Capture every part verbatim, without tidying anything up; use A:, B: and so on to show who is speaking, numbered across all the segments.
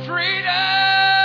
A: freedom.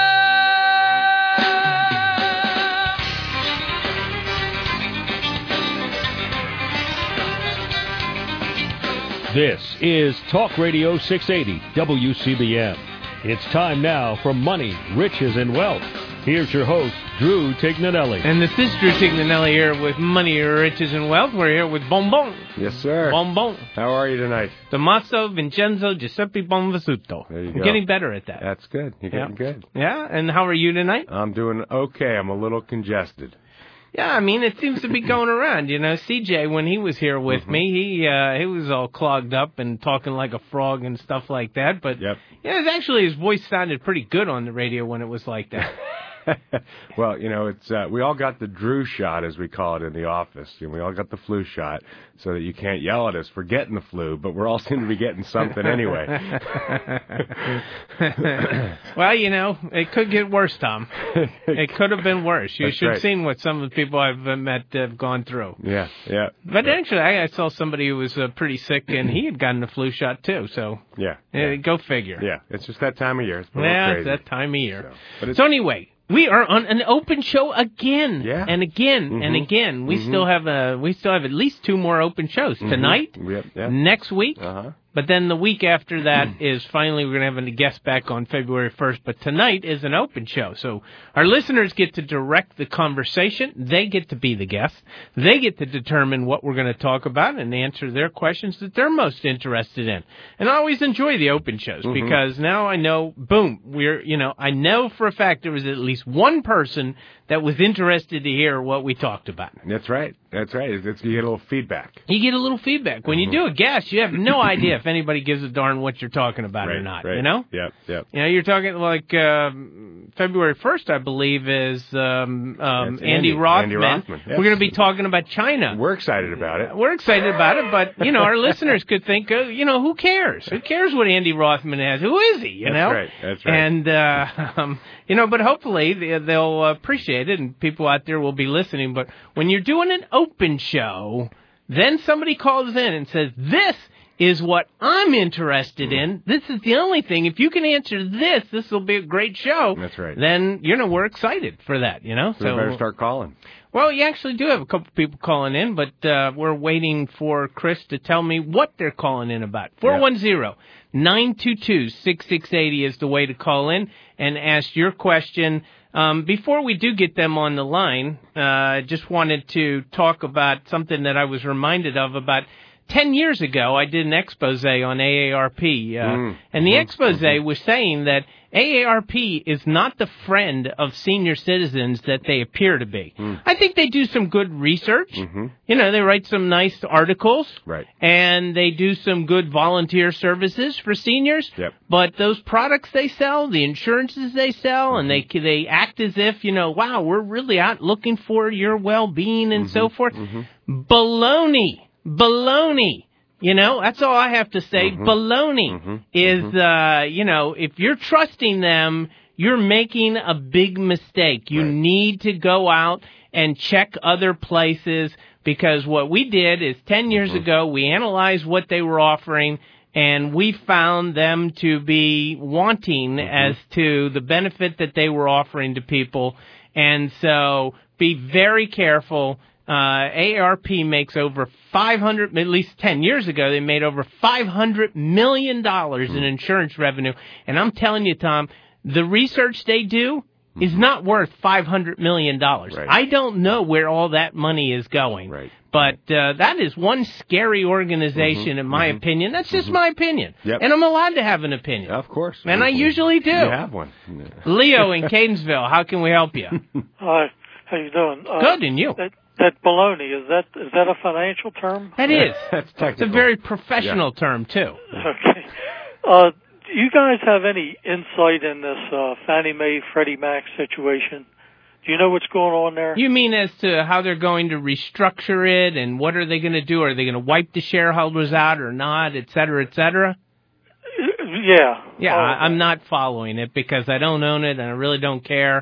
B: This is Talk Radio six eighty W C B M. It's time now for Money, Riches, and Wealth. Here's your host, Drew Tignanelli.
C: And this is Drew Tignanelli here with Money, Riches, and Wealth. We're here with Bonbon.
D: Yes, sir.
C: Bonbon.
D: How are you tonight?
C: Tommaso Vincenzo Giuseppe Bonvasuto.
D: There you
C: I'm
D: go.
C: getting better at that.
D: That's good. You're getting
C: yeah.
D: good.
C: Yeah, and how are you tonight?
D: I'm doing okay. I'm a little congested.
C: Yeah, I mean, it seems to be going around. You know, C J, when he was here with mm-hmm. me, he uh, he was all clogged up and talking like a frog and stuff like that. But,
D: yep.
C: yeah, it was actually, his voice sounded pretty good on the radio when it was like that.
D: Well, you know, it's uh, we all got the Drew shot, as we call it in the office. You know, we all got the flu shot, so that you can't yell at us for getting the flu, but we're all seem to be getting something anyway.
C: Well, you know, it could get worse, Tom. It could have been worse. You
D: That's
C: should have
D: right.
C: seen what some of the people I've met have gone through.
D: Yeah, yeah.
C: But
D: yeah.
C: actually, I, I saw somebody who was uh, pretty sick, and he had gotten the flu shot, too, so
D: yeah,
C: uh,
D: yeah.
C: go figure.
D: Yeah, it's just that time of year. It's been
C: yeah,
D: crazy.
C: it's that time of year.
D: So, but it's,
C: so anyway... We are on an open show again,
D: yeah.
C: and again,
D: mm-hmm.
C: and again. We
D: mm-hmm.
C: still have a, we still have at least two more open shows
D: mm-hmm.
C: tonight,
D: yep, yep.
C: next week,
D: uh-huh.
C: but then the week after that is finally we're going to have a guest back on February first. But tonight is an open show, so our listeners get to direct the conversation. They get to be the guest. They get to determine what we're going to talk about and answer their questions that they're most interested in. And I always enjoy the open shows
D: mm-hmm.
C: because now I know, boom, we're you know I know for a fact there was at least one person that was interested to hear what we talked about.
D: That's right. That's right. It's, it's, you get a little feedback.
C: You get a little feedback. When
D: mm-hmm.
C: you do a guest, you have no idea if anybody gives a darn what you're talking about
D: right,
C: or not,
D: right.
C: you know?
D: Yep, yep.
C: You know, you're talking like uh, February first, I believe, is um, um, Andy,
D: Andy
C: Rothman.
D: Andy Rothman. Yes.
C: We're going to be talking about China.
D: We're excited about it.
C: We're excited about it, but, you know, our listeners could think, uh, you know, who cares? Who cares what Andy Rothman has? Who is he, you
D: That's
C: know?
D: right. That's right.
C: And, uh, um, you know, but hopefully they'll appreciate it and people out there will be listening. But when you're doing an open show, then somebody calls in and says, this is what I'm interested in. This is the only thing. If you can answer this, this will be a great show.
D: That's right.
C: Then, you know, we're excited for that, you know?
D: So, so we better start calling.
C: Well, you actually do have a couple people calling in, but uh, we're waiting for Chris to tell me what they're calling in about. four one zero, nine two two, six six eight zero is the way to call in and ask your question. Um, before we do get them on the line, I uh, just wanted to talk about something that I was reminded of about ten years ago. I did an expose on A A R P, uh,
D: mm,
C: and the
D: mm,
C: expose
D: mm-hmm.
C: was saying that A A R P is not the friend of senior citizens that they appear to be.
D: Mm.
C: I think they do some good research.
D: Mm-hmm.
C: You know, they write some nice articles.
D: Right.
C: And they do some good volunteer services for seniors.
D: Yep.
C: But those products they sell, the insurances they sell,
D: mm-hmm.
C: and they they act as if, you know, wow, we're really out looking for your well-being and
D: mm-hmm.
C: so forth.
D: Mm-hmm.
C: Baloney. Baloney. You know, that's all I have to say.
D: Mm-hmm.
C: Baloney
D: mm-hmm.
C: is,
D: mm-hmm.
C: uh, you know, if you're trusting them, you're making a big mistake. You
D: right.
C: need to go out and check other places because what we did is ten years
D: mm-hmm.
C: ago, we analyzed what they were offering and we found them to be wanting
D: mm-hmm.
C: as to the benefit that they were offering to people. And so be very careful. Uh, A A R P makes over five hundred, at least ten years ago, they made over five hundred million dollars in insurance revenue. And I'm telling you, Tom, the research they do is not worth five hundred million dollars.
D: Right.
C: I don't know where all that money is going.
D: Right.
C: But uh, that is one scary organization,
D: mm-hmm.
C: in my
D: mm-hmm.
C: opinion. That's just
D: mm-hmm.
C: my opinion.
D: Yep.
C: And I'm allowed to have an opinion.
D: Of course.
C: And I usually do.
D: You have one.
C: Leo in Catonsville, how can we help you?
E: Hi, how you doing? Uh,
C: Good, and you?
E: That, that baloney, is that is that a financial term?
C: That is.
D: That's technical.
C: It's a very professional
D: yeah.
C: term, too.
E: Okay. Uh, do you guys have any insight in this uh, Fannie Mae, Freddie Mac situation? Do you know what's going on there?
C: You mean as to how they're going to restructure it and what are they going to do? Are they going to wipe the shareholders out or not, et cetera, et cetera?
E: Yeah.
C: Yeah,
E: uh,
C: I, I'm not following it because I don't own it and I really don't care.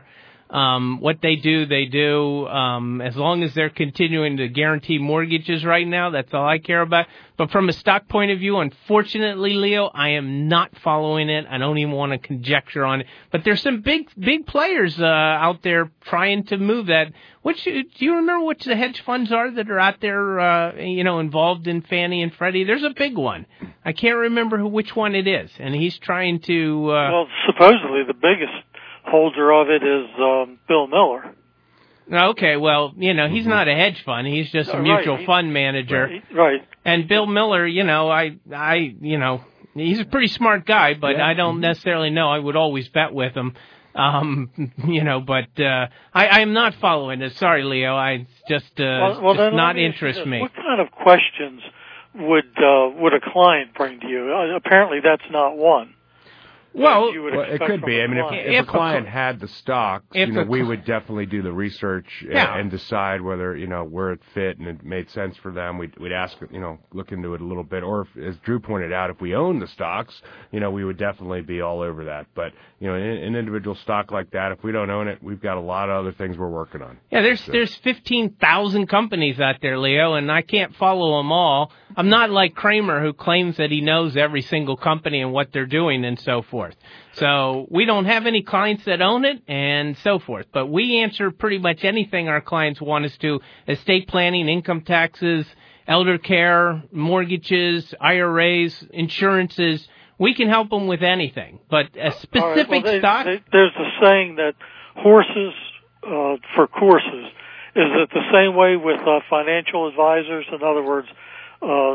C: Um, what they do, they do. Um, as long as they're continuing to guarantee mortgages right now, that's all I care about. But from a stock point of view, unfortunately, Leo, I am not following it. I don't even want to conjecture on it. But there's some big, big players uh, out there trying to move that. Which do you remember which the hedge funds are that are out there, uh, you know, involved in Fannie and Freddie? There's a big one. I can't remember who, which one it is, and he's trying to. Uh,
E: well, supposedly the biggest holder of it is um, Bill Miller.
C: Okay, well, you know, he's not a hedge fund. He's just a
E: Oh,
C: mutual
E: right.
C: fund manager.
E: Right. right.
C: And Bill Miller, you know, I, I, you know, he's a pretty smart guy, but
D: Yeah.
C: I don't necessarily know. I would always bet with him. Um, you know, but uh, I, I'm not following it. Sorry, Leo. I just, uh,
E: Well, well,
C: just
E: then
C: not
E: let me ask you
C: interest
E: this.
C: me.
E: What kind of questions would uh, would a client bring to you? Uh, apparently, that's not one.
C: Well,
E: That you would
D: Well, it
E: expect
D: could
E: from
D: be.
E: a
D: I mean, if,
E: client.
D: if,
C: If
D: a
C: a
D: client
C: cl-
D: had the stocks,
C: if
D: you know,
C: a
D: we
C: cl-
D: would definitely do the research and,
C: Yeah.
D: and decide whether, you know, where it fit and it made sense for them. We'd, we'd ask, you know, look into it a little bit. Or, if, as Drew pointed out, if we own the stocks, you know, we would definitely be all over that. But, you know, an, an individual stock like that, if we don't own it, we've got a lot of other things we're working on.
C: Yeah, there's
D: So-
C: there's fifteen thousand companies out there, Leo, and I can't follow them all. I'm not like Kramer, who claims that he knows every single company and what they're doing and so forth. So we don't have any clients that own it and so forth. But we answer pretty much anything our clients want us to: estate planning, income taxes, elder care, mortgages, I R As, insurances. We can help them with anything. But a specific
E: All right, well, they,
C: stock...
E: they, there's a saying that horses uh, for courses. Is it the same way with uh, financial advisors? In other words, uh,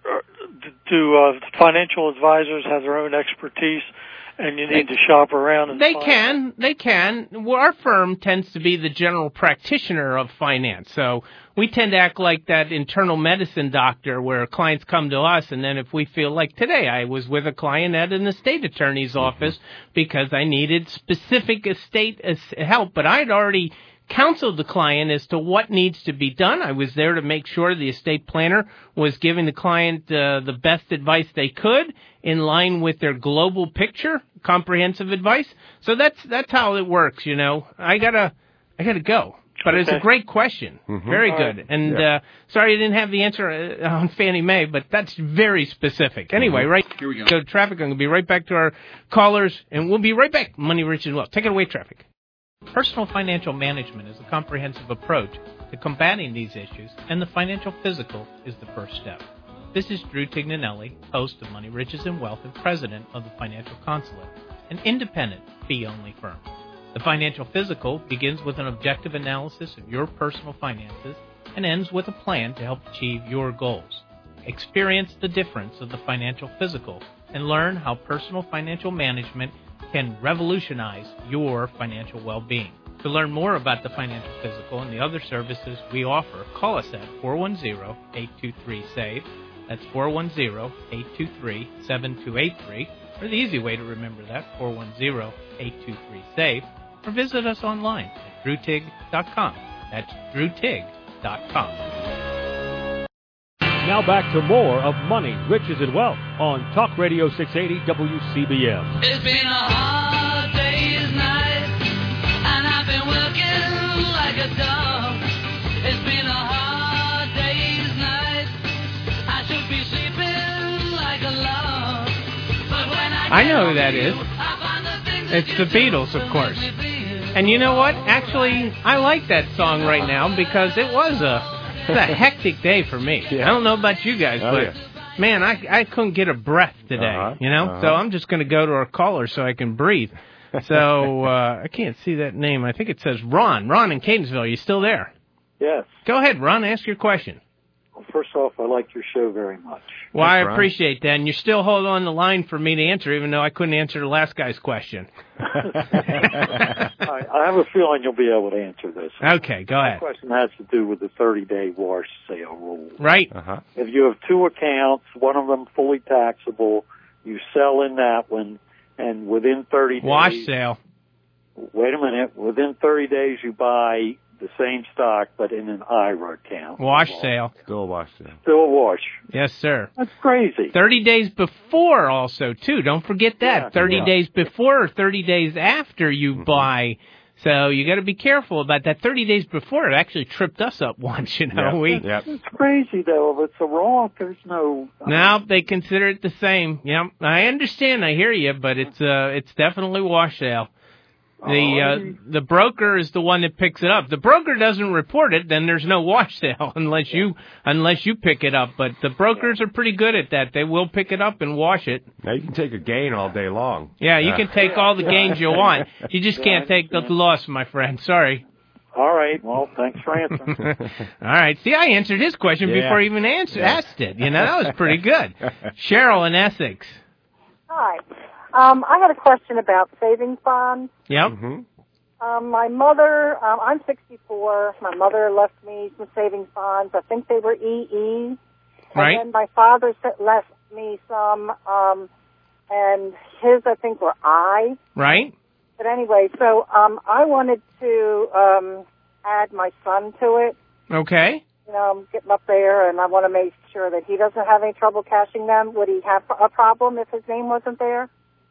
E: do uh, financial advisors have their own expertise, and you need
C: They-
E: to shop around? And
C: They
E: find
C: can, they can. Well, our firm tends to be the general practitioner of finance, so we tend to act like that internal medicine doctor where clients come to us, and then if we feel like today I was with a client at an estate attorney's office because I needed specific estate as- help, but I'd already counseled the client as to what needs to be done. I was there to make sure the estate planner was giving the client uh, the best advice they could in line with their global picture, comprehensive advice. So that's that's how it works, you know. I gotta I gotta go. But it's a
E: Okay.
C: great question.
D: Mhm.
C: Very
E: All
C: good.
E: right.
C: And
D: Yeah.
C: uh, sorry I didn't have the answer uh, on Fannie Mae, but that's very specific. Anyway, right
A: Here we go.
C: go to traffic. I'm going to be right back to our callers, and we'll be right back. Money, Rich, and Wealth. Take it away, traffic. Personal financial management is a comprehensive approach to combating these issues, and the financial physical is the first step. This is Drew Tignanelli, host of Money, Riches, and Wealth and president of the Financial Consulate, an independent, fee-only firm. The financial physical begins with an objective analysis of your personal finances and ends with a plan to help achieve your goals. Experience the difference of the financial physical and learn how personal financial management can revolutionize your financial well-being. To learn more about the financial physical and the other services we offer, call us at four one zero, eight two three, SAVE. That's four one zero, eight two three, seven two eight three. Or the easy way to remember that, four one zero, eight two three, SAVE. Or visit us online at drew tig dot com. That's drew tig dot com.
B: Now back to more of Money, Riches, and Wealth on Talk Radio six eighty W C B M.
F: It's been a hard day's night, and I've been working like a dog. It's been a hard day's night, I should be sleeping like a log. But when I,
C: I know who that is.
F: I find the things that
C: It's
F: you
C: the
F: do
C: Beatles, of course.
F: make me feel.
C: And you know what? Actually, I like that song right now because it was a, it's a hectic day for me.
D: Yeah.
C: I don't know about you guys,
D: Oh,
C: but
D: yeah.
C: man, I I couldn't get a breath today.
D: Uh-huh,
C: You know,
D: uh-huh.
C: so I'm just going to go to our caller so I can breathe. So uh, I can't see that name. I think it says Ron. Ron in Catonsville. Are you still there?
G: Yes.
C: Go ahead, Ron. Ask your question.
G: Well, first off, I like your show very much.
C: Well,
D: Thanks,
C: I
D: Ron.
C: appreciate that. And you're still holding on the line for me to answer, even though I couldn't answer the last guy's question.
G: I, I have a feeling you'll be able to answer this.
C: Okay, go
G: My
C: ahead.
G: question has to do with the thirty-day wash sale rule.
C: Right?
D: Uh-huh.
G: If you have two accounts, one of them fully taxable, you sell in that one, and within thirty days...
C: Wash sale.
G: Wait a minute. Within thirty days, you buy the same stock, but in an I R A account.
C: Wash sale.
D: Still watch them.
G: Still a wash.
C: Yes, sir.
G: That's crazy.
C: thirty days before also, too. Don't forget that.
G: Yeah.
C: thirty
D: Yeah.
C: days before or thirty days after you
D: Mm-hmm.
C: buy So you got to be careful about that. thirty days before, it actually tripped us up once, you know.
D: Yeah.
C: We
D: Yeah.
G: It's crazy, though. If it's a Roth, there's no...
C: Now they consider it the same. Yeah, I understand. I hear you, but it's uh, it's definitely wash sale. The uh, the broker is the one that picks it up. The broker doesn't report it, then there's no wash sale unless you unless you pick it up. But the brokers are pretty good at that. They will pick it up and wash it.
D: Now you can take a gain all day long.
C: Yeah, you
D: Uh,
C: can take all the gains you want. You just can't take the loss, my friend. Sorry.
G: All right. Well, thanks for answering.
C: All right. See, I answered his question
D: Yeah.
C: before he even answered,
D: Yeah.
C: asked it. You know, that was pretty good. Cheryl in Essex.
A: Hi. Um, I had a question about savings bonds.
C: Yep.
D: hmm
A: Um, my mother, um, I'm sixty-four. My mother left me some savings bonds. I think they were E E.
C: Right.
A: And then my father se- left me some, um, and his, I think, were I.
C: Right.
A: But anyway, so um, I wanted to um, add my son to it.
C: Okay.
A: You know, I'm getting up there, and I want to make sure that he doesn't have any trouble cashing them. Would he have a problem if his name wasn't there?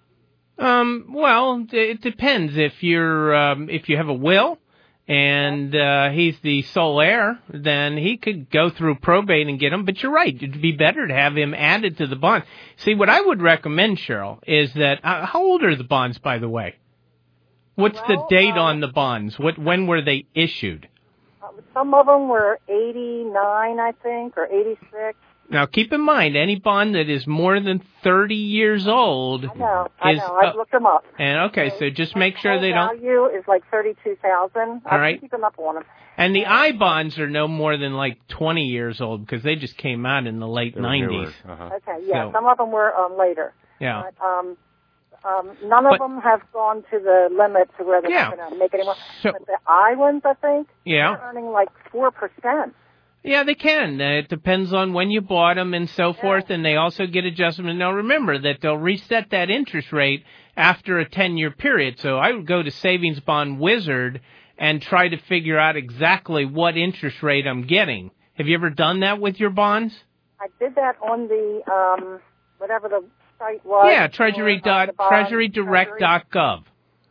C: Um, well, it depends. If you're, um, if you have a will and uh, he's the sole heir, then he could go through probate and get them. But you're right; it'd be better to have him added to the bond. See, what I would recommend, Cheryl, is that uh, how old are the bonds, by the way? What's
A: Well,
C: the date
A: uh,
C: on the bonds? What when were they issued?
A: Uh, some of them were eighty-nine, I think, or eighty-six.
C: Now, keep in mind, any bond that is more than thirty years old
A: I know, I
C: is
A: know. I've
C: uh,
A: looked them up.
C: and okay, so just make sure they
A: Whole
C: don't.
A: value is like thirty-two thousand.
C: All right.
A: I'm keeping up on them.
C: And the I bonds are no more than like twenty years old because they just came out in the late
D: They were
C: nineties.
D: newer. Uh-huh.
A: Okay, yeah.
C: So-
A: Some of them were um, later.
C: Yeah.
A: But, um, um, none of
C: But-
A: them have gone to the limit to where they're
C: Yeah.
A: not going to make any more.
C: So-
A: But the I ones, I think,
C: Yeah.
A: they're earning like four percent.
C: Yeah, they can. Uh, it depends on when you bought them and so forth, and they also get adjustment. Now, remember that they'll reset that interest rate after a ten-year period. So I would go to Savings Bond Wizard and try to figure out exactly what interest rate I'm getting. Have you ever done that with your bonds?
A: I did that on the, um, whatever the site was.
C: Yeah, treasury
A: for, uh,
C: dot
A: the bond,
C: treasury direct dot gov.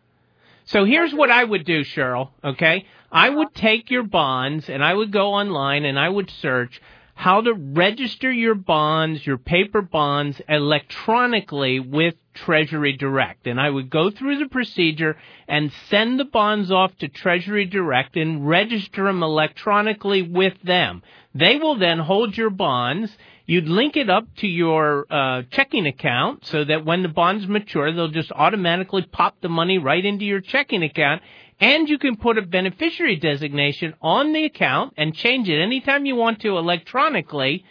C: So here's what I would do, Cheryl, okay? I would take your bonds and I would go online and I would search how to register your bonds, your paper bonds, electronically with Treasury Direct. And I would go through the procedure and send the bonds off to Treasury Direct and register them electronically with them. They will then hold your bonds. You'd link it up to your uh, checking account so that when the bonds mature, they'll just automatically pop the money right into your checking account. And you can put a beneficiary designation on the account and change it anytime you want to electronically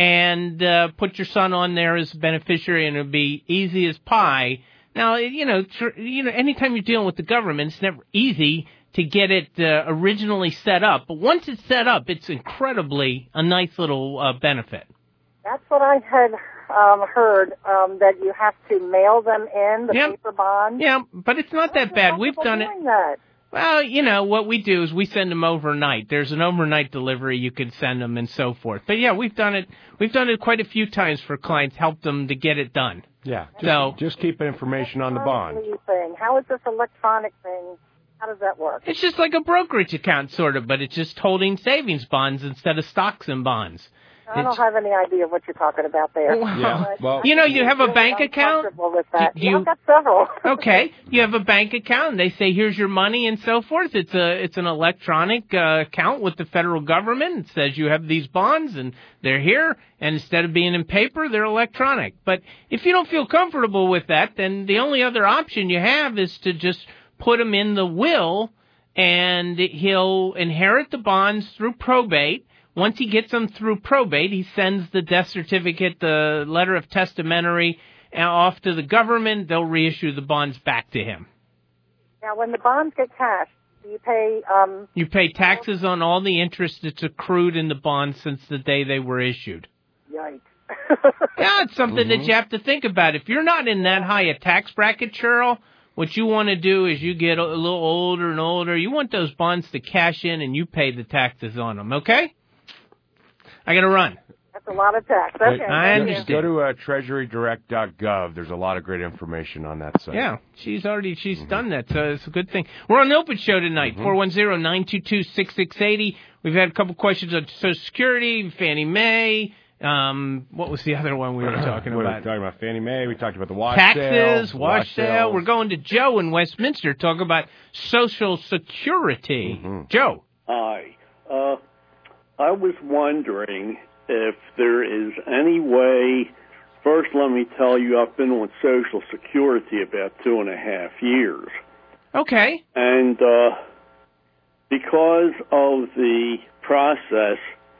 C: and uh, put your son on there as a beneficiary, and it'll be easy as pie. Now, you know, tr- you know, anytime you're dealing with the government, it's never easy to get it uh, originally set up. But once it's set up, it's incredibly a nice little uh, benefit.
A: That's what I had um, heard, um, that you have to mail them in, the
C: Yep.
A: paper bonds.
C: Yeah, but it's not that bad. We've done it.
A: Doing that?
C: Well, you know, what we do is we send them overnight. There's an overnight delivery you can send them and so forth. But yeah, we've done it. We've done it quite a few times for clients, helped them to get it done.
D: Yeah. Just,
C: So-
D: just keep information on the bond.
A: Electronically Thing. How is this electronic thing? How does that work?
C: It's just like a brokerage account, sort of, but it's just holding savings bonds instead of stocks and bonds.
A: I don't
C: It's-
A: have any idea what you're talking about there.
C: Yeah,
A: But
D: well-
A: I
C: You know, you
A: feel
C: have a
A: really
C: bank account?
A: uncomfortable with that.
C: Do
A: Yeah,
C: you-
A: I've got several.
C: Okay, you have a bank account, and they say, here's your money and so forth. It's a it's an electronic uh, account with the federal government. It says you have these bonds, and they're here, and instead of being in paper, they're electronic. But if you don't feel comfortable with that, then the only other option you have is to just put them in the will, and he'll inherit the bonds through probate. Once he gets them through probate, he sends the death certificate, the letter of testamentary, uh, off to the government. They'll reissue the bonds back to him.
A: Now, when the bonds get cashed, do you pay? Um,
C: You pay taxes on all the interest that's accrued in the bonds since the day they were issued.
A: yikes.
C: Yeah, it's something that you have to think about. If you're not in that high a tax bracket, Cheryl, what you want to do is you get a little older and older. You want those bonds to cash in and you pay the taxes on them, okay? I got to run.
A: That's a lot of tax. Okay.
C: I
A: thank
C: understand.
A: you.
D: Go to uh, treasury direct dot gov. There's a lot of great information on that site.
C: Yeah, she's already she's mm-hmm. done that, so it's a good thing. We're on the open show tonight, four one zero, nine two two, six six eight zero. We've had a couple questions on Social Security, Fannie Mae. Um, what was the other one we were talking
D: we
C: about?
D: were talking about Fannie Mae. We talked about the wash
C: Taxes,
D: sale.
C: wash sale.
D: sales.
C: We're going to Joe in Westminster to talk about Social Security.
D: Mm-hmm.
C: Joe.
H: Hi. Uh, I was wondering if there is any way. First, let me tell you, I've been on Social Security about two and a half years.
C: Okay.
H: And uh, because of the process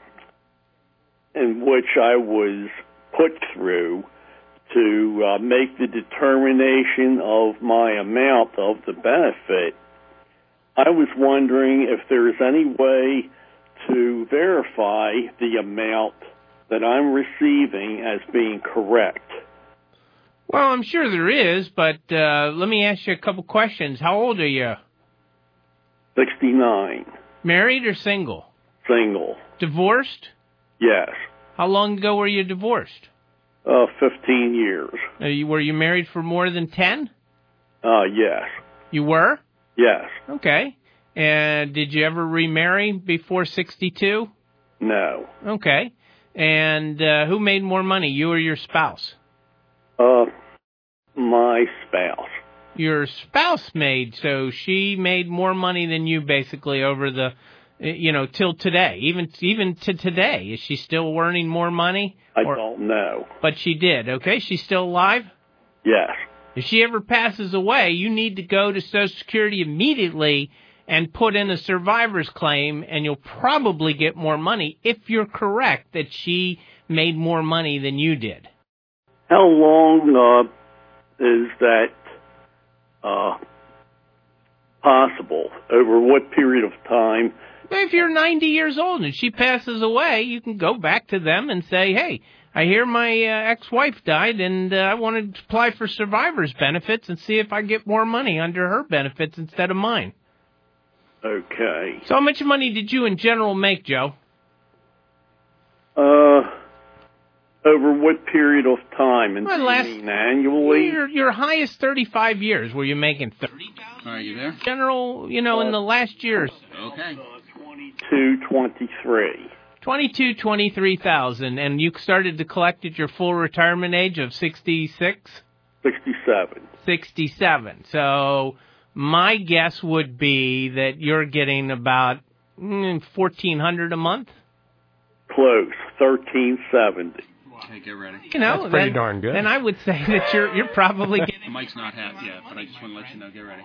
H: in which I was put through to uh, make the determination of my amount of the benefit, I was wondering if there's any way to verify the amount that I'm receiving as being correct.
C: Well, I'm sure there is, but uh, let me ask you a couple questions. How old are you?
H: sixty-nine.
C: Married or single?
H: Single.
C: Divorced?
H: Yes.
C: How long ago were you divorced?
H: Uh, fifteen years.
C: Uh, you, were you married for more than ten?
H: Uh, yes.
C: You were?
H: Yes.
C: Okay. And did you ever remarry before sixty-two?
H: No.
C: Okay. And uh, who made more money, you or your spouse?
H: Uh, my spouse.
C: Your spouse made, so she made more money than you basically over the, you know, till today. Even even to today, is she still earning more money?
H: I
C: or,
H: don't know.
C: But she did, okay? She's still alive?
H: Yes.
C: If she ever passes away, you need to go to Social Security immediately and put in a survivor's claim, and you'll probably get more money if you're correct that she made more money than you did.
H: How long uh, is that uh, possible? Over what period of time?
C: If you're ninety years old and she passes away, you can go back to them and say, hey, I hear my uh, ex-wife died, and uh, I want to apply for survivor's benefits and see if I get more money under her benefits instead of mine.
H: Okay.
C: So how much money did you in general make, Joe?
H: Uh, over what period of time? And
C: well, last,
H: mean annually?
C: Your, your highest thirty-five years, were you making thirty thousand dollars?
I: Are you there?
C: General, you know, uh, in the last years.
I: Okay.
H: twenty-two, twenty-three.
C: twenty-two, twenty-three thousand, and you started to collect at your full retirement age of sixty-six?
H: sixty-seven.
C: sixty-seven. So my guess would be that you're getting about mm, fourteen hundred dollars a month?
H: Close, thirteen seventy.
I: Okay, get ready.
C: You know,
D: that's pretty
C: then,
D: darn good.
C: Then I would say that you're you're probably getting...
I: Mike's not happy yet, but I just want to let you know, get ready.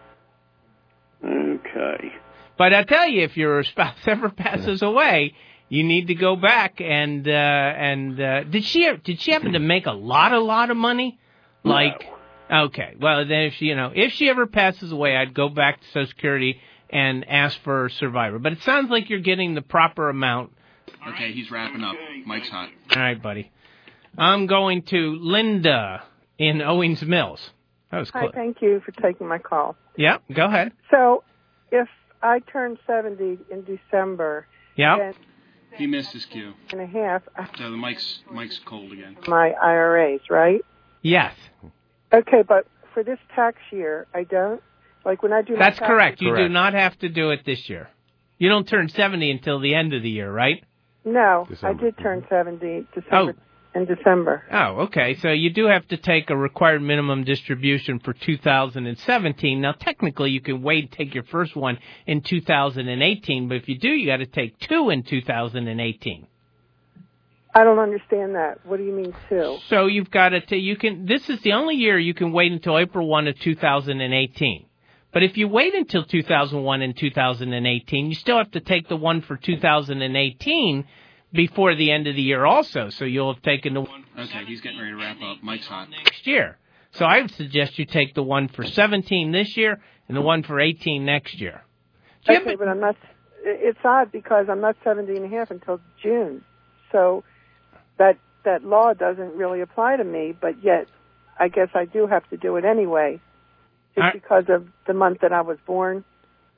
H: Okay.
C: But I tell you, if your spouse ever passes away, you need to go back and uh, and uh, did she did she happen to make a lot a lot of money? Like,
H: no.
C: Okay, well then if she you know if she ever passes away, I'd go back to Social Security and ask for a survivor. But it sounds like you're getting the proper amount.
I: Okay, he's wrapping up. Mike's hot.
C: All right, buddy. I'm going to Linda in Owings Mills. That was close.
J: Hi, thank you for taking my call.
C: Yeah, go ahead.
J: So, if I turn seventy in December,
C: yeah,
J: then
I: he missed his cue.
J: And a half.
I: So the mic's mic's cold again.
J: My I R As, right?
C: Yes.
J: Okay, but for this tax year, I don't. Like when I do.
C: That's
J: my
C: correct. You
D: correct.
C: do not have to do it this year. You don't turn seventy until the end of the year, right?
J: No,
D: December.
J: I did turn seventy December.
C: Oh.
J: In December.
C: Oh, okay. So you do have to take a required minimum distribution for two thousand seventeen. Now, technically, you can wait and take your first one in two thousand eighteen, but if you do, you got to take two in two thousand eighteen.
J: I don't understand that. What do you mean two?
C: So you've got to. T- you can. This is the only year you can wait until April first of two thousand eighteen. But if you wait until two thousand one and two thousand eighteen, you still have to take the one for two thousand eighteen. Before the end of the year also, so you'll have taken the one for
I: okay, he's getting ready to wrap up. Mike's hot.
C: Next year. So I would suggest you take the one for seventeen this year and the one for eighteen next year.
J: Okay, Jim, but I'm not, it's odd because I'm not seventy and a half until June. So that that law doesn't really apply to me, but yet I guess I do have to do it anyway, just
C: right.
J: because of the month that I was born.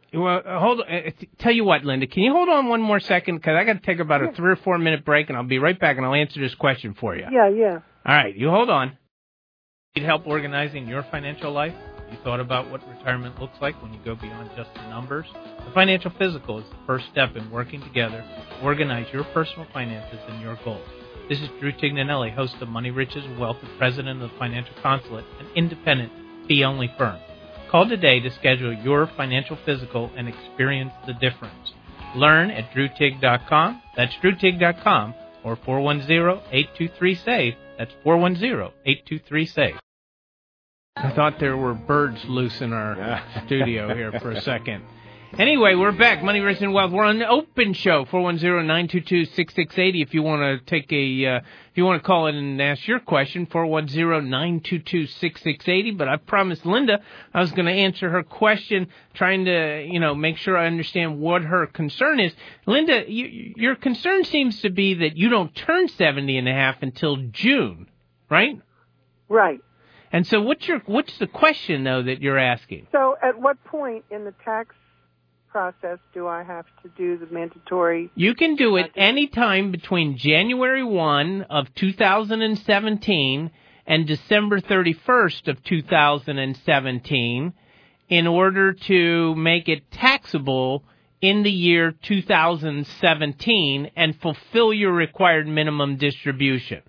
C: Well, uh, hold. Uh, tell you what, Linda, can you hold on one more second? Because I got to take about a three or four minute break, and I'll be right back, and I'll answer this question for you.
J: Yeah, yeah.
C: All right, you hold on. Need help organizing your financial life? You thought about what retirement looks like when you go beyond just the numbers? The Financial Physical is the first step in working together to organize your personal finances and your goals. This is Drew Tignanelli, host of Money, Riches, and Wealth, and president of the Financial Consulate, an independent, fee-only firm. Call today to schedule your Financial Physical and experience the difference. Learn at drew tig dot com. That's drew tig dot com or four one zero, eight two three, SAVE. That's four one zero, eight two three, SAVE. I thought there were birds loose in our studio here for a second. Anyway, we're back. Money, Riches, and Wealth. We're on the open show, four one zero, nine two two, six six eight zero. If you want to take a, uh, if you want to call in and ask your question, four one zero, nine two two, six six eight zero. But I promised Linda I was going to answer her question, trying to, you know, make sure I understand what her concern is. Linda, you, your concern seems to be that you don't turn seventy and a half until June, right?
J: Right.
C: And so what's your, what's the question, though, that you're asking?
J: So at what point in the tax process do I have to do the mandatory?
C: You can do it any time between January first of two thousand seventeen and December thirty-first of two thousand seventeen in order to make it taxable in the year two thousand seventeen and fulfill your required minimum distribution.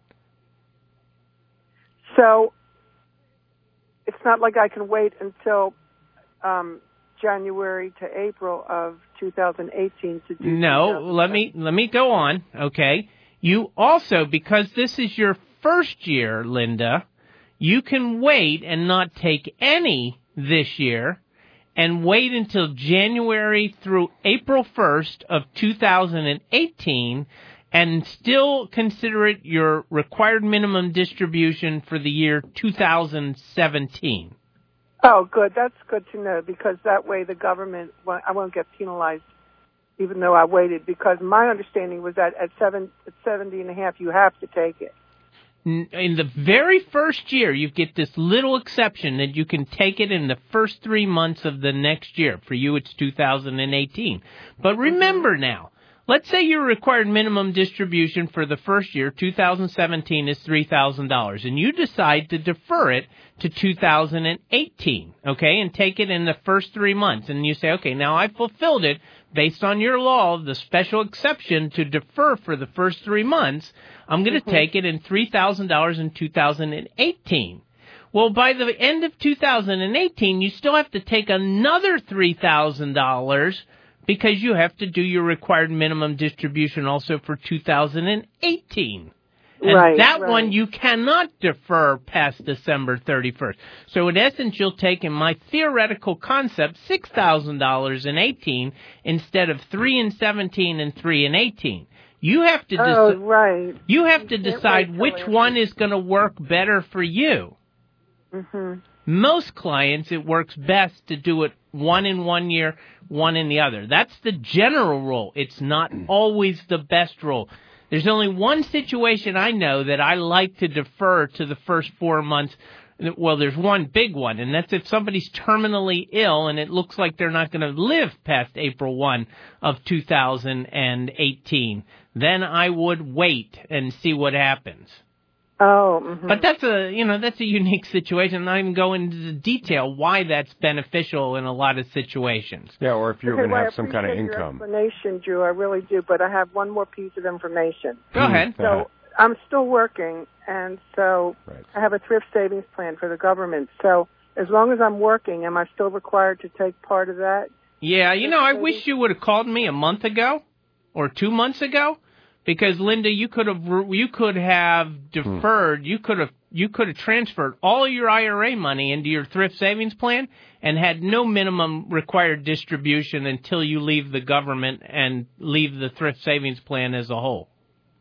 J: So it's not like I can wait until um, January to April of two thousand eighteen to do.
C: No, let me let me go on. Okay, you also, because this is your first year, Linda, you can wait and not take any this year, and wait until January through April first of two thousand eighteen, and still consider it your required minimum distribution for the year two thousand seventeen.
J: Oh, good. That's good to know, because that way the government, I won't get penalized even though I waited, because my understanding was that at seven, at seventy and a half, you have to take it.
C: In the very first year, you get this little exception that you can take it in the first three months of the next year. For you, it's two thousand eighteen. But remember now, let's say your required minimum distribution for the first year, two thousand seventeen, is three thousand dollars, and you decide to defer it to two thousand eighteen, okay, and take it in the first three months. And you say, okay, now I've fulfilled it based on your law, the special exception to defer for the first three months. I'm going to mm-hmm. take it in three thousand dollars in two thousand eighteen. Well, by the end of two thousand eighteen, you still have to take another three thousand dollars because you have to do your required minimum distribution also for two thousand eighteen. And
J: right,
C: that
J: right.
C: one you cannot defer past December thirty-first. So in essence, you'll take, in my theoretical concept, six thousand dollars in eighteen instead of three in seventeen and three in eighteen. You have to deci-
J: oh, right.
C: You have to decide which one is going to work better for you.
J: Mm-hmm.
C: Most clients, it works best to do it one in one year, one in the other. That's the general rule. It's not always the best rule. There's only one situation I know that I like to defer to the first four months. Well, there's one big one, and that's if somebody's terminally ill and it looks like they're not going to live past April first of two thousand eighteen. Then I would wait and see what happens.
J: Oh, mm-hmm.
C: But that's a, you know, that's a unique situation. I'm not even going into the detail why that's beneficial in a lot of situations.
D: Yeah, or if you're
J: okay,
D: going to
J: well,
D: have some kind of
J: your
D: income.
J: Explanation, Drew, I really do, but I have one more piece of information.
C: Go ahead.
J: So I'm still working, and so
D: right.
J: I have a thrift savings plan for the government. So as long as I'm working, am I still required to take part of that?
C: Yeah, you know, I wish you would have called me a month ago or two months ago. Because Linda, you could have you could have deferred, you could have you could have transferred all of your I R A money into your thrift savings plan and had no minimum required distribution until you leave the government and leave the thrift savings plan as a whole.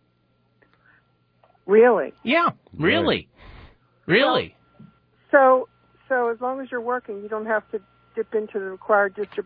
J: Really?
C: Yeah, really, really.
J: Well, so so as long as you're working, you don't have to dip into the required distribution.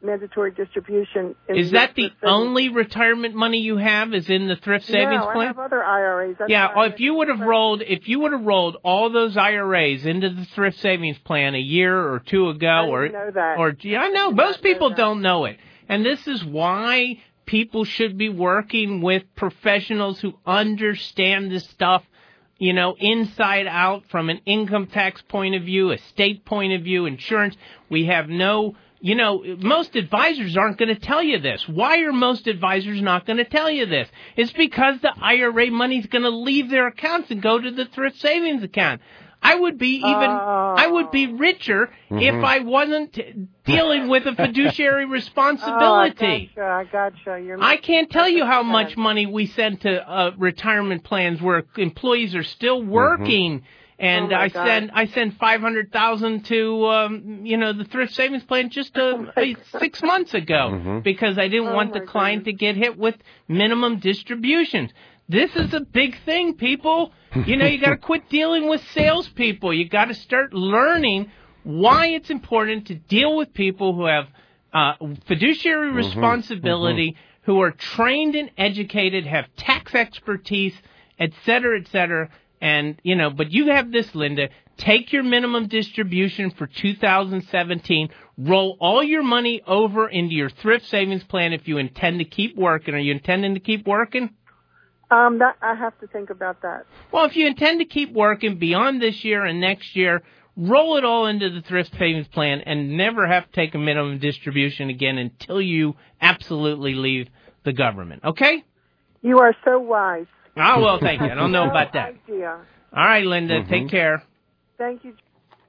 J: mandatory distribution. In
C: Is that the
J: thrift savings.
C: only retirement money you have? Is in the thrift savings
J: no,
C: plan?
J: I have other I R As. That's
C: yeah.
J: why I
C: If you would have rolled, if you would have rolled all those I R As into the thrift savings plan a year or two ago,
J: I
C: or
J: didn't know that.
C: or yeah, I know
J: did
C: most
J: not know
C: people
J: that.
C: don't know it, and this is why people should be working with professionals who understand this stuff, you know, inside out from an income tax point of view, a state point of view, insurance. We have no, you know, most advisors aren't going to tell you this. Why are most advisors not going to tell you this? It's because the I R A money is going to leave their accounts and go to the thrift savings account. I would be even,
J: Oh.
C: I would be richer
D: Mm-hmm.
C: if I wasn't dealing with a fiduciary responsibility.
J: Oh, I gotcha. I gotcha. You're
C: I can't tell you how
J: making
C: much
J: sense.
C: money we send to uh, retirement plans where employees are still working, and
J: Oh, my
C: I
J: God.
C: send I send five hundred thousand to um, you know the thrift savings plan just uh,
J: Oh, my
C: uh, six months ago
D: Mhm.
C: because I didn't
J: Oh,
C: want the
J: my
C: client to get hit with minimum distributions. This is a big thing, people. You know, you got to quit dealing with salespeople. You got to start learning why it's important to deal with people who have uh, fiduciary responsibility, who are trained and educated, have tax expertise, et cetera, et cetera. And, you know, but you have this, Linda. Take your minimum distribution for two thousand seventeen. Roll all your money over into your thrift savings plan if you intend to keep working. Are you intending to keep working?
J: Um, that I have to think about that.
C: Well, if you intend to keep working beyond this year and next year, roll it all into the thrift savings plan and never have to take a minimum distribution again until you absolutely leave the government. Okay?
J: You are so wise.
C: Oh, well, thank you. I don't know about that.
J: Idea.
C: All right, Linda,
D: Mhm.
C: take care.
J: Thank you.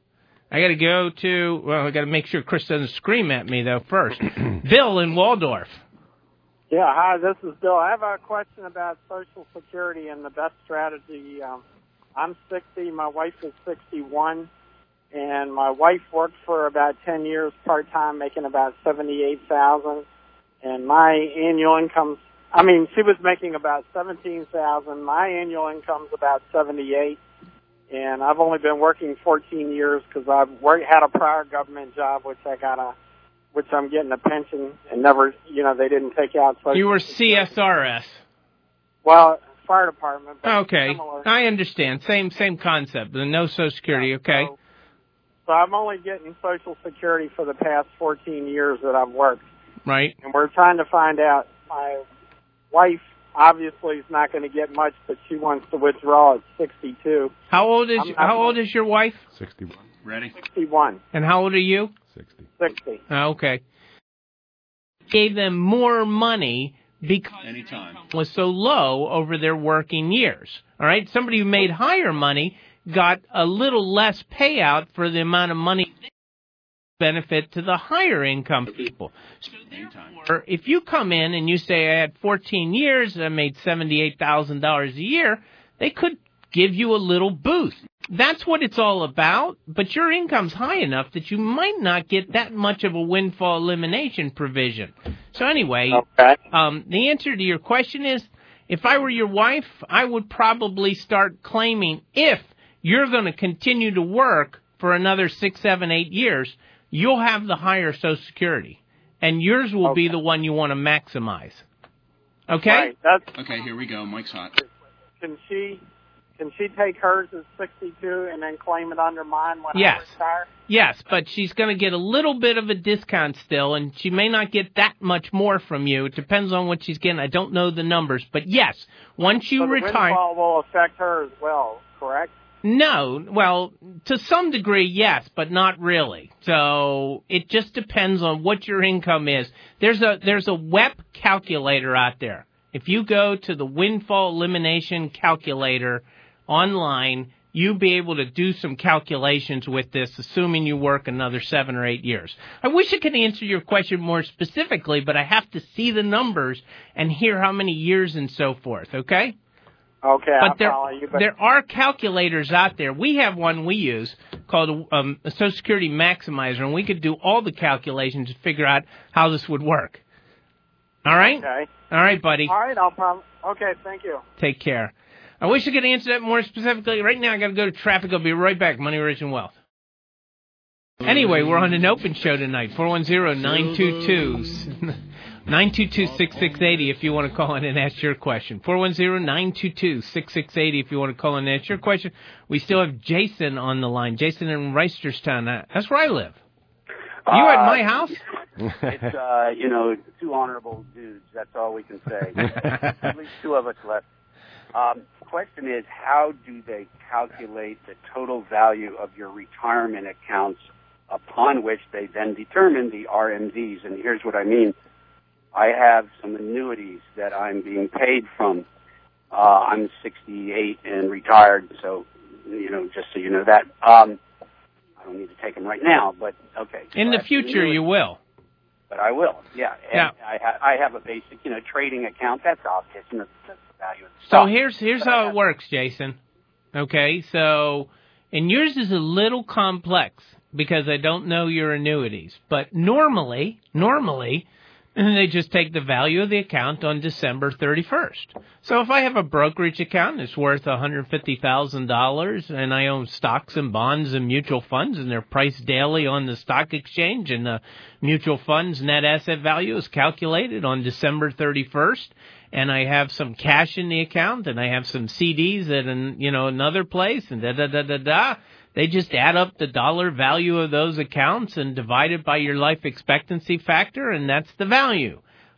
C: I got to go to, well, I got to make sure Chris doesn't scream at me, though, first. Bill in Waldorf.
K: Yeah, hi, this is Bill. I have a question about Social Security and the best strategy. Um, I'm sixty, my wife is sixty-one, and my wife worked for about ten years part-time, making about seventy-eight thousand dollars, and my annual income's, I mean, she was making about seventeen thousand dollars. My annual income's about seventy-eight thousand dollars, and I've only been working fourteen years because I've worked, had a prior government job, which I got a which I'm getting a pension and never, you know, they didn't take out. Social
C: You were
K: Security.
C: C S R S.
K: Well, fire department. But
C: Okay,
K: similar.
C: I understand. Same same concept. The no Social Security, okay?
K: So, so I'm only getting Social Security for the past fourteen years that I've worked.
C: Right.
K: And we're trying to find out. My wife obviously is not going to get much, but she wants to withdraw at sixty-two.
C: How old is
K: I'm-
C: How
K: I'm-
C: old is your wife?
D: sixty-one.
I: Ready?
K: sixty-one.
C: And how old are you?
D: sixty.
K: sixty.
C: Oh, okay. Gave them more money because
I: Anytime.
C: it was so low over their working years. All right? Somebody who made higher money got a little less payout for the amount of money benefit to the higher income people. So
I: Anytime.
C: therefore, if you come in and you say, I had fourteen years, I made seventy-eight thousand dollars a year, they could give you a little boost. That's what it's all about, but your income's high enough that you might not get that much of a windfall elimination provision. So anyway,
K: Okay.
C: um, the answer to your question is, if I were your wife, I would probably start claiming if you're going to continue to work for another six, seven, eight years, you'll have the higher Social Security, and yours will be
K: Okay.
C: the one you want to maximize. Okay?
K: Right. That's,
I: Okay, here we go. Mike's hot.
K: can she can she take hers at sixty-two and then claim it under mine when
C: Yes.
K: I retire?
C: Yes, but she's going to get a little bit of a discount still, and she may not get that much more from you. It depends on what she's getting. I don't know the numbers, but yes, once you
K: so the
C: retire.
K: windfall will affect her as well, correct?
C: No, well, to some degree, yes, but not really. So it just depends on what your income is. There's a there's a W E P calculator out there. If you go to the windfall elimination calculator online, you'll be able to do some calculations with this, assuming you work another seven or eight years. I wish I could answer your question more specifically, but I have to see the numbers and hear how many years and so forth, okay?
K: Okay,
C: But
K: I
C: there,
K: follow you. But
C: there are calculators out there. We have one we use called um, a Social Security Maximizer, and we could do all the calculations to figure out how this would work. All right?
K: okay.
C: All right, buddy.
K: All right, I'll prob- Okay, thank you.
C: Take care. I wish I could answer that more specifically. Right now, I got to go to traffic. I'll be right back. Money, Rich, and Wealth. Anyway, we're on an open show tonight, four one zero, nine two two, nine two two, six six eight zero if you want to call in and ask your question. four one zero, nine two two, six six eight zero if you want to call in and ask your question. We still have Jason on the line. Jason in Reisterstown. That's where I live. Are you uh, at my house?
L: It's, uh, you know, two honorable dudes. That's all we can say. At least two of us left. Um, question is, how do they calculate the total value of your retirement accounts upon which they then determine the R M Ds? And here's what I mean. I have some annuities that I'm being paid from. Uh, I'm sixty-eight and retired, so, you know, just so you know that. Um, I don't need to take them right now, but okay.
C: In
L: so
C: the future, you will.
L: But I will, yeah. And
C: yeah.
L: I, ha- I have a basic, you know, trading account. That's obvious. You know, that's the value of the
C: So
L: stock.
C: here's here's
L: but
C: how it works, Jason. Okay, so, and yours is a little complex because I don't know your annuities. But normally, normally, they just take the value of the account on December thirty-first. So if I have a brokerage account that's worth one hundred fifty thousand dollars and I own stocks and bonds and mutual funds and they're priced daily on the stock exchange and the mutual funds net asset value is calculated on December thirty-first and I have some cash in the account and I have some C Ds at an, you know, another place and da da da da da. They just add up the dollar value of those accounts and divide it by your life expectancy factor, and that's the value.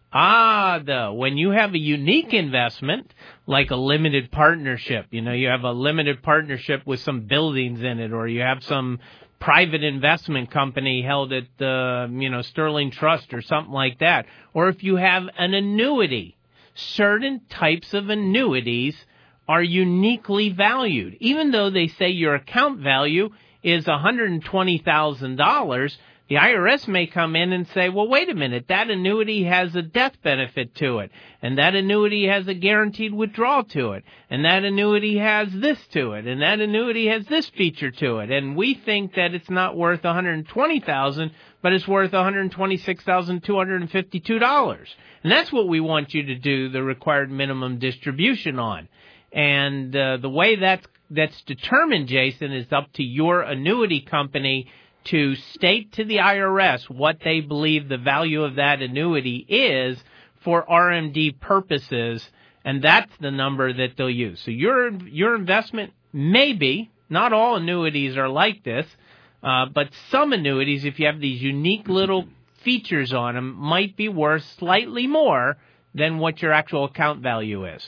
C: Ah, though, when you have a unique investment, like a limited partnership, you know, you have a limited partnership with some buildings in it, or you have some private investment company held at the, you know, Sterling Trust or something like that, or if you have an annuity, certain types of annuities are uniquely valued. Even though they say your account value is one hundred twenty thousand dollars, the I R S may come in and say, well, wait a minute, that annuity has a death benefit to it, and that annuity has a guaranteed withdrawal to it, and that annuity has this to it, and that annuity has this feature to it, and we think that it's not worth one hundred twenty thousand dollars, but it's worth one hundred twenty-six thousand two hundred fifty-two dollars. And that's what we want you to do the required minimum distribution on. And uh, the way that's, that's determined, Jason, is up to your annuity company to state to the I R S what they believe the value of that annuity is for R M D purposes, and that's the number that they'll use. So your your investment may be, not all annuities are like this, uh, but some annuities, if you have these unique little features on them, might be worth slightly more than what your actual account value is.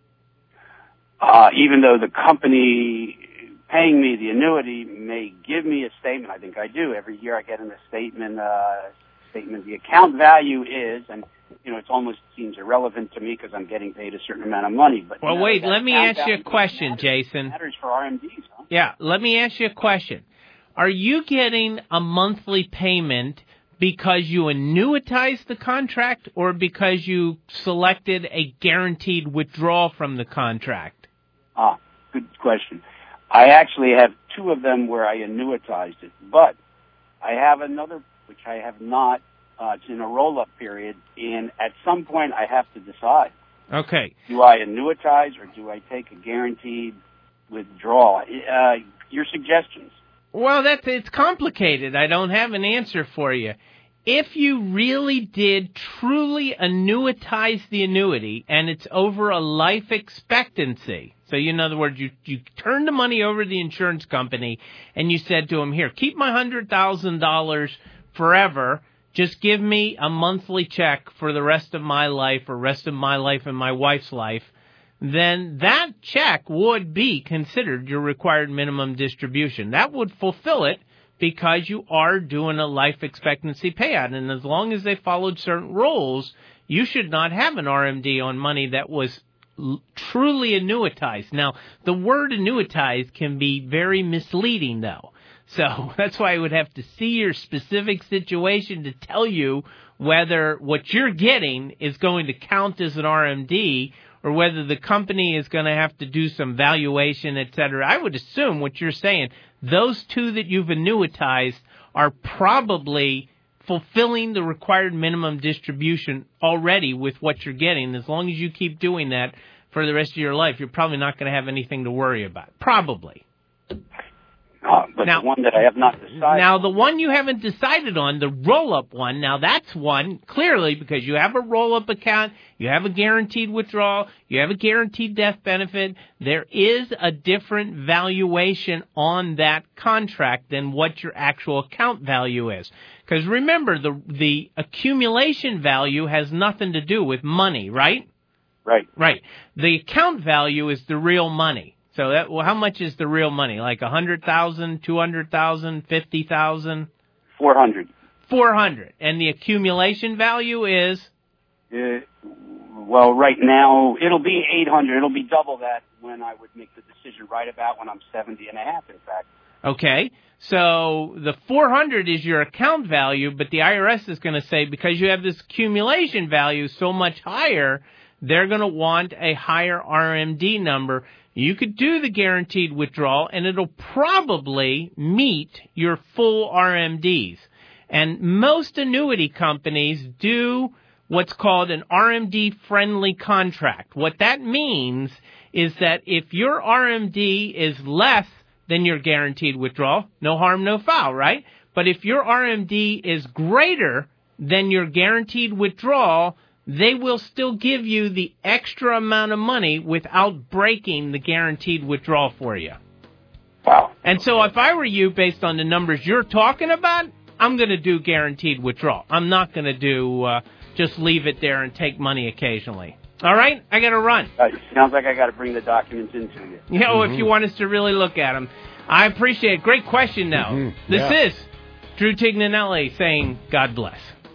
L: Uh, even though the company paying me the annuity may give me a statement, I think I do. Every year I get in a statement, uh, statement the account value is, and, you know, it almost seems irrelevant to me because I'm getting paid a certain amount of money. But
C: Well,
L: you know,
C: wait, let me ask you a question,
L: matters,
C: Jason.
L: matters for R M Ds, huh?
C: Yeah, let me ask you a question. Are you getting a monthly payment because you annuitized the contract or because you selected a guaranteed withdrawal from the contract?
L: Ah, good question. I actually have two of them where I annuitized it, but I have another which I have not. Uh, it's in a roll-up period, and at some point I have to decide.
C: Okay.
L: Do I annuitize or do I take a guaranteed withdrawal? Uh, your suggestions.
C: Well, that's it's complicated. I don't have an answer for you. If you really did truly annuitize the annuity and it's over a life expectancy, so in other words, you, you turned the money over to the insurance company and you said to them, here, keep my one hundred thousand dollars forever. Just give me a monthly check for the rest of my life or rest of my life and my wife's life, then that check would be considered your required minimum distribution. That would fulfill it because you are doing a life expectancy payout. And as long as they followed certain rules, you should not have an R M D on money that was l- truly annuitized. Now, the word annuitized can be very misleading, though. So that's why I would have to see your specific situation to tell you whether what you're getting is going to count as an R M D or whether the company is going to have to do some valuation, et cetera. I would assume what you're saying, those two that you've annuitized are probably fulfilling the required minimum distribution already with what you're getting. As long as you keep doing that for the rest of your life, you're probably not going to have anything to worry about. Probably.
L: Uh, but
C: now,
L: the one that I have not decided.
C: Now, the one you haven't decided on, the roll-up one, now that's one, clearly, because you have a roll-up account, you have a guaranteed withdrawal, you have a guaranteed death benefit, there is a different valuation on that contract than what your actual account value is. Because remember, the the accumulation value has nothing to do with money, right?
L: Right.
C: Right. The account value is the real money. So that, well, how much is the real money? Like a hundred thousand, two hundred thousand, fifty thousand?
L: Four hundred.
C: Four hundred. And the accumulation value is?
L: Uh, well, right now it'll be eight hundred. It'll be double that when I would make the decision right about when I'm seventy and a half. In fact.
C: Okay. So the four hundred is your account value, but the I R S is going to say because you have this accumulation value so much higher, they're going to want a higher R M D number. You could do the guaranteed withdrawal, and it'll probably meet your full R M Ds. And most annuity companies do what's called an R M D-friendly contract. What that means is that if your R M D is less than your guaranteed withdrawal, no harm, no foul, right? But if your R M D is greater than your guaranteed withdrawal, they will still give you the extra amount of money without breaking the guaranteed withdrawal for you.
L: Wow.
C: And so if I were you, based on the numbers you're talking about, I'm going to do guaranteed withdrawal. I'm not going to do uh, just leave it there and take money occasionally. All right? I got to run.
L: Uh, sounds like I got to bring the documents into you.
C: You know,
L: Mm-hmm.
C: if you want us to really look at them. I appreciate it. Great question, though.
L: Mm-hmm.
C: This
L: Yeah.
C: is Drew Tignanelli saying God bless.